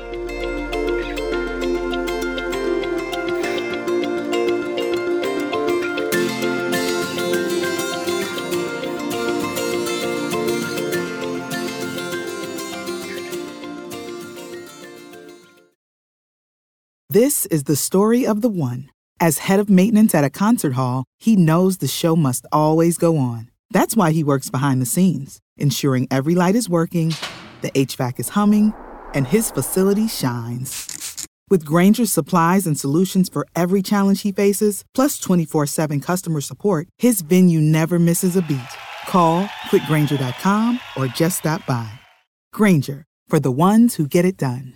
This is the story of the one. As head of maintenance at a concert hall, he knows the show must always go on. That's why he works behind the scenes, ensuring every light is working, the H V A C is humming, and his facility shines. With Grainger's supplies and solutions for every challenge he faces, plus twenty-four seven customer support, his venue never misses a beat. Call quick grainger dot com or just stop by. Grainger, for the ones who get it done.